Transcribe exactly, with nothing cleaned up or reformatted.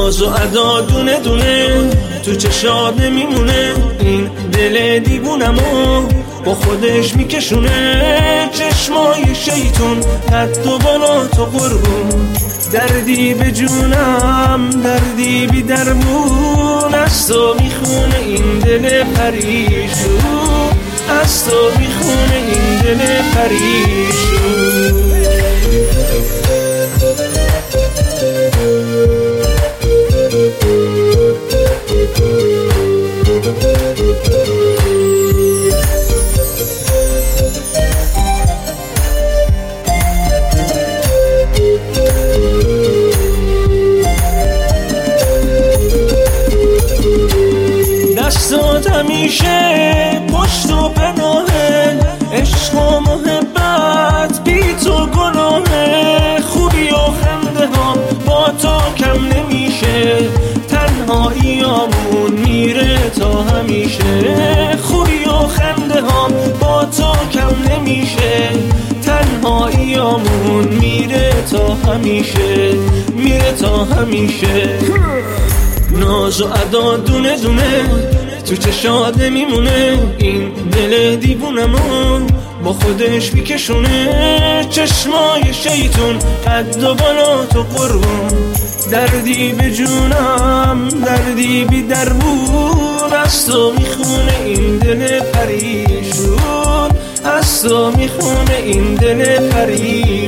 ناز و ادا دونه دونه تو چشات نمیمونه، این دل دیوونمو با خودش میکشونه. چشمای شیطون قد و بالا تو قربون، دردی به جونم دردی بی درمون. از تو میخونه این دل پریشون، از تو میخونه این دل پریشون. دستات همیشه پشت و پناهه، عشق و محبت بی تو گناهه. خوبی و خنده ها با تو کم نمیشه، تنهاییامون میره تا همیشه. خوبی و خنده ها با تو کم نمیشه، تنهاییامون میره تا همیشه، میره تا همیشه. ناز و ادا دونه دونه تو چشات نمیمونه، این دل دیوونمو با خودش میکشونه. چشمای شیطون قد و بالا تو قربون، دردی به جونم دردی بی درمون. از تو میخونه این دل پریشون، از تو میخونه این دل پریشون.